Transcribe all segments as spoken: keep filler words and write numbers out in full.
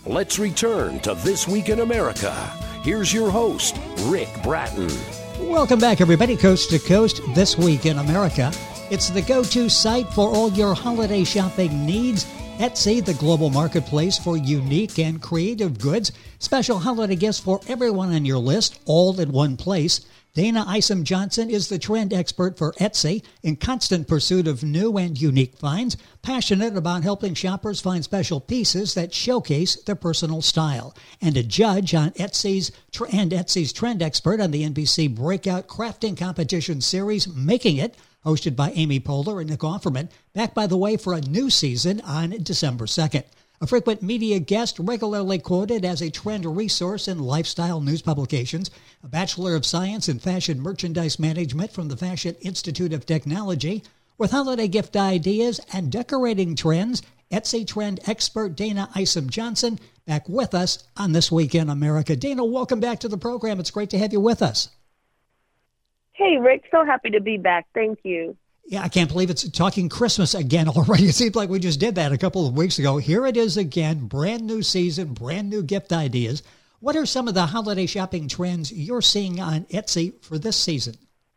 Let's return to This Week in America. Here's your host, Rick Bratton. Welcome back, everybody, coast to coast, This Week in America. It's the go-to site for all your holiday shopping needs. Etsy, the global marketplace for unique and creative goods. Special holiday gifts for everyone on your list, all in one place. Dana Isom Johnson is the trend expert for Etsy, in constant pursuit of new and unique finds, passionate about helping shoppers find special pieces that showcase their personal style, and a judge on Etsy's and Etsy's trend expert on the N B C breakout crafting competition series, Making It, hosted by Amy Poehler and Nick Offerman, back, by the way, for a new season on December second. A frequent media guest, regularly quoted as a trend resource in lifestyle news publications, a Bachelor of Science in Fashion Merchandise Management from the Fashion Institute of Technology, with holiday gift ideas and decorating trends, Etsy trend expert Dana Isom Johnson back with us on This Week in America. Dana, welcome back to the program. It's great to have you with us. Hey, Rick, so happy to be back. Thank you. Yeah, I can't believe it's talking Christmas again already. It seems like we just did that a couple of weeks ago. Here it is again, brand new season, brand new gift ideas. What are some of the holiday shopping trends you're seeing on Etsy for this season?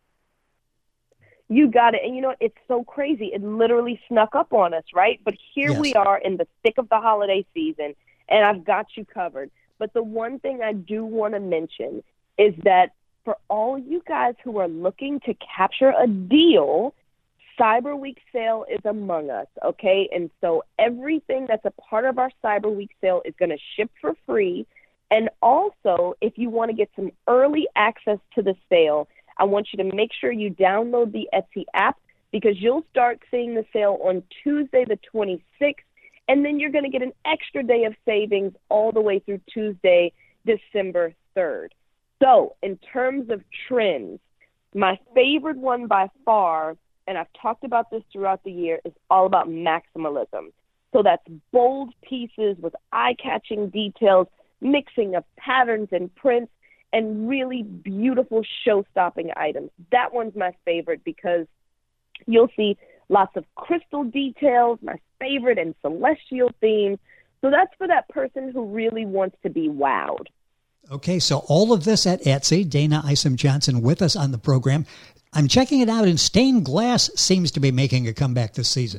You got it. And you know what? It's so crazy. It literally snuck up on us, right? But here Yes. we are in the thick of the holiday season, and I've got you covered. But the one thing I do want to mention is that for all you guys who are looking to capture a deal, Cyber Week sale is among us, okay? And so everything that's a part of our Cyber Week sale is going to ship for free. And also, if you want to get some early access to the sale, I want you to make sure you download the Etsy app, because you'll start seeing the sale on Tuesday the twenty-sixth, and then you're going to get an extra day of savings all the way through Tuesday, December third. So in terms of trends, my favorite one by far, and I've talked about this throughout the year, is all about maximalism. So that's bold pieces with eye-catching details, mixing of patterns and prints, and really beautiful show-stopping items. That one's my favorite because you'll see lots of crystal details, my favorite, and celestial themes. So that's for that person who really wants to be wowed. Okay, so all of this at Etsy. Dana Isom Johnson with us on the program. I'm checking it out, and stained glass seems to be making a comeback this season.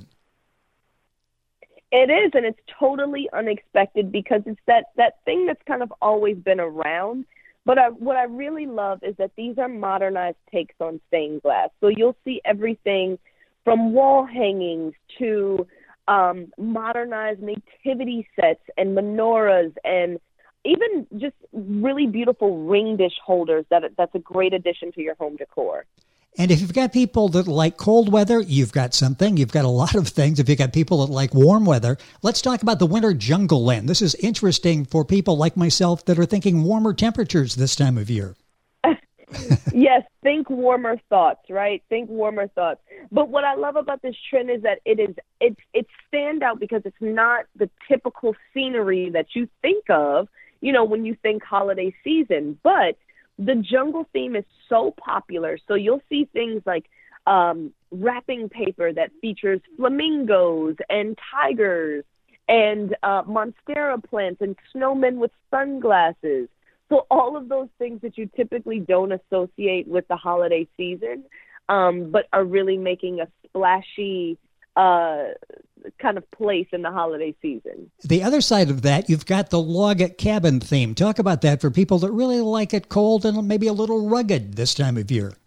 It is, and it's totally unexpected because it's that, that thing that's kind of always been around. But I, what I really love is that these are modernized takes on stained glass. So you'll see everything from wall hangings to um, modernized nativity sets and menorahs, and even just really beautiful ring dish holders. That that's a great addition to your home decor. And if you've got people that like cold weather, you've got something. You've got a lot of things. If you've got people that like warm weather, let's talk about the Winter Jungle Land. This is interesting for people like myself that are thinking warmer temperatures this time of year. Yes, think warmer thoughts, right? Think warmer thoughts. But what I love about this trend is that it is it's it's standout because it's not the typical scenery that you think of, you know, when you think holiday season. But the jungle theme is so popular. So you'll see things like um, wrapping paper that features flamingos and tigers and uh, monstera plants and snowmen with sunglasses. So all of those things that you typically don't associate with the holiday season, um, but are really making a splashy uh, kind of place in the holiday season. The other side of that, you've got the log cabin theme. Talk about that for people that really like it cold and maybe a little rugged this time of year.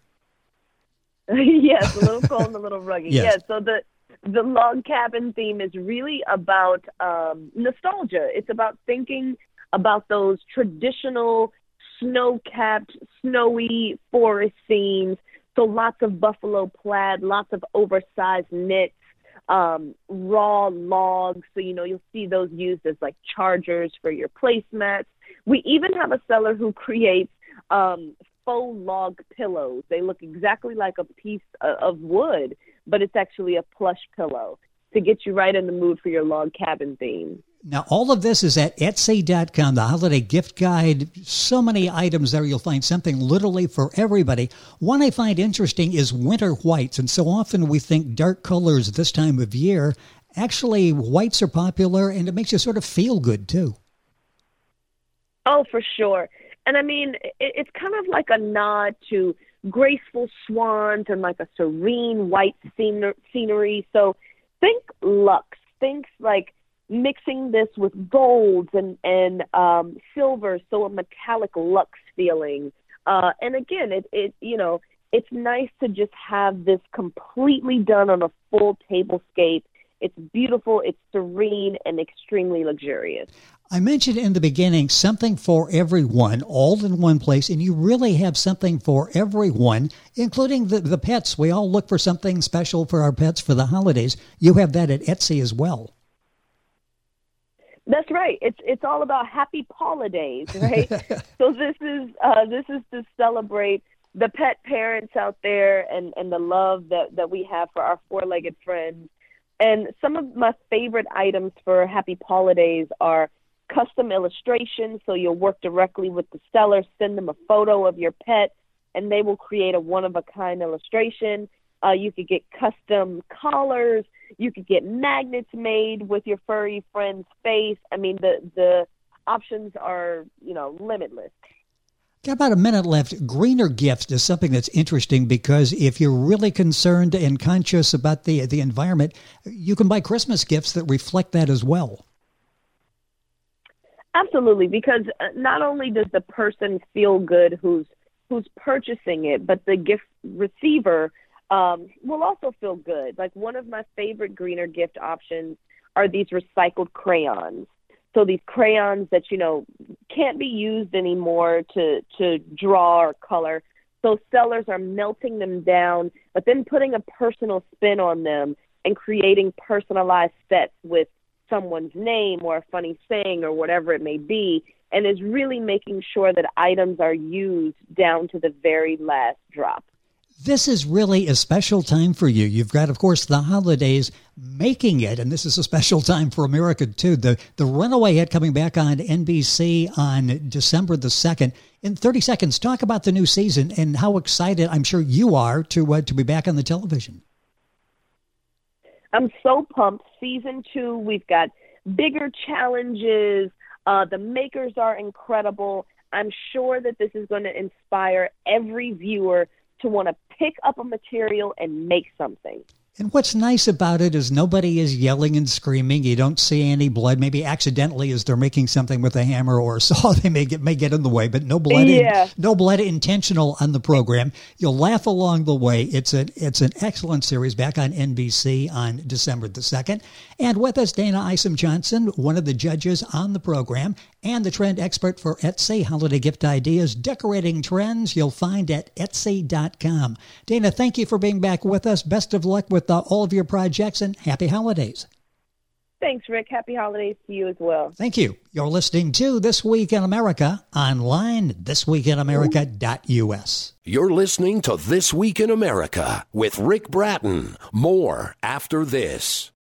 Yes, a little cold and a little rugged. Yes. Yes, so the the log cabin theme is really about um, nostalgia. It's about thinking about those traditional snow-capped, snowy forest scenes. So lots of buffalo plaid, lots of oversized knits, um, raw logs. So, you know, you'll see those used as like chargers for your placemats. We even have a seller who creates um, faux log pillows. They look exactly like a piece of wood, but it's actually a plush pillow to get you right in the mood for your log cabin theme. Now, all of this is at Etsy dot com, the holiday gift guide. So many items there. You'll find something literally for everybody. One I find interesting is winter whites. And so often we think dark colors this time of year. Actually, whites are popular, and it makes you sort of feel good, too. Oh, for sure. And I mean, it, it's kind of like a nod to graceful swans and like a serene white scener- scenery. So think luxe. Think like mixing this with golds and, and um, silver, so a metallic luxe feeling. Uh, and again, it, it you know, it's nice to just have this completely done on a full tablescape. It's beautiful, it's serene, and extremely luxurious. I mentioned in the beginning something for everyone, all in one place, and you really have something for everyone, including the, the pets. We all look for something special for our pets for the holidays. You have that at Etsy as well. That's right. It's it's all about happy holidays, right? So this is uh, this is to celebrate the pet parents out there and, and the love that, that we have for our four-legged friends. And some of my favorite items for Happy Holidays are custom illustrations. So you'll work directly with the seller, send them a photo of your pet, and they will create a one-of-a-kind illustration. Uh, you could get custom collars. You could get magnets made with your furry friend's face. I mean, the, the options are, you know, limitless. Got about a minute left. Greener gifts is something that's interesting because if you're really concerned and conscious about the the environment, you can buy Christmas gifts that reflect that as well. Absolutely, because not only does the person feel good who's who's purchasing it, but the gift receiver um, will also feel good. Like one of my favorite greener gift options are these recycled crayons. So these crayons that, you know, can't be used anymore to, to draw or color. So sellers are melting them down, but then putting a personal spin on them and creating personalized sets with someone's name or a funny saying or whatever it may be, and is really making sure that items are used down to the very last drop. This is really a special time for you. You've got, of course, the holidays making it, and this is a special time for America, too. The the Runaway hit coming back on N B C on December the second. In thirty seconds, talk about the new season and how excited I'm sure you are to uh, to be back on the television. I'm so pumped. Season two, we've got bigger challenges. Uh, the makers are incredible. I'm sure that this is going to inspire every viewer to want to pick up a material and make something. And what's nice about it is nobody is yelling and screaming. You don't see any blood. Maybe accidentally as they're making something with a hammer or a saw, they may get may get in the way, but no blood. Yeah. In, no blood intentional on the program. You'll laugh along the way. It's a it's an excellent series back on N B C on December the second. And with us, Dana Isom Johnson, one of the judges on the program and the trend expert for Etsy holiday gift ideas, decorating trends. You'll find at Etsy dot com. Dana, thank you for being back with us. Best of luck with uh, all of your projects and happy holidays. Thanks, Rick. Happy holidays to you as well. Thank you. You're listening to This Week in America online, this week in america dot u s. You're listening to This Week in America with Rick Bratton. More after this.